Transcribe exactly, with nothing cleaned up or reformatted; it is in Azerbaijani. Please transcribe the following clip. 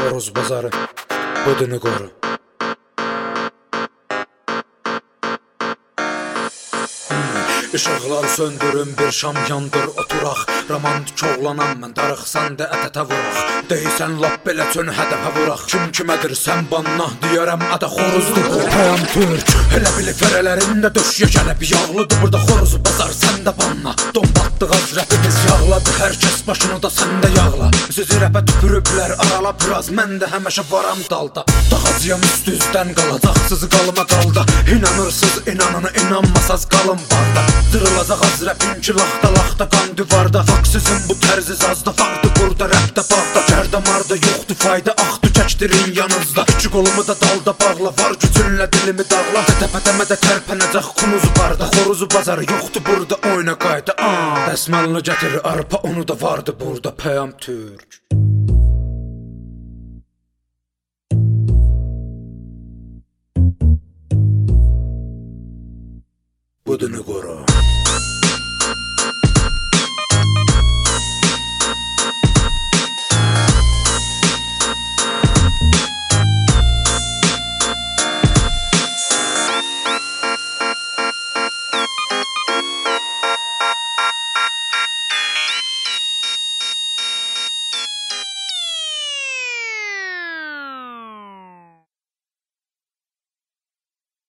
Xoruz bazarı, budunu qoru. Işıqlar söndürün, bir şam yandır, oturaq. Romantik oğlanam mən, darıq sən də ətətə vuraq. Deysən lap belə çön hədəfə vuraq. Kim kimədir sən banna, deyərəm ədə xoruzdur bu payam türk. Elə bili fərələrində döşüyə gəlib yağlıdır burada xoruzu bazar, sən də banna. Dombatdıq az rəpimiz yağladı, hər kəs başını da sən də yağla. Sizi rəpə tüpürüblər, arala biraz, mən də həməşə varam dalda. Dağacıyam üst üzdən qalacaq, sizi qalıma qalda. İnanırsız inanana, inanmasaz qalın barda. Dırılacaq az rəpin ki laxta laxta qan divarda. Fak sizin bu tərzi sazda vardı burada rəpdə bağda. Kərdə marda yoxdur fayda, axdı çəkdirin yanınızda. İki qolumu da dalda bağla, var gücünlə dilimi dağla. Tətəpətəmədə tərpənəcək kunuzu barda. Xoruzu bazarı yoxdur burada, oyna qayda. Dəsmalını gətir arpa, onu da vardı burada pəyam türk. Budunu qoru.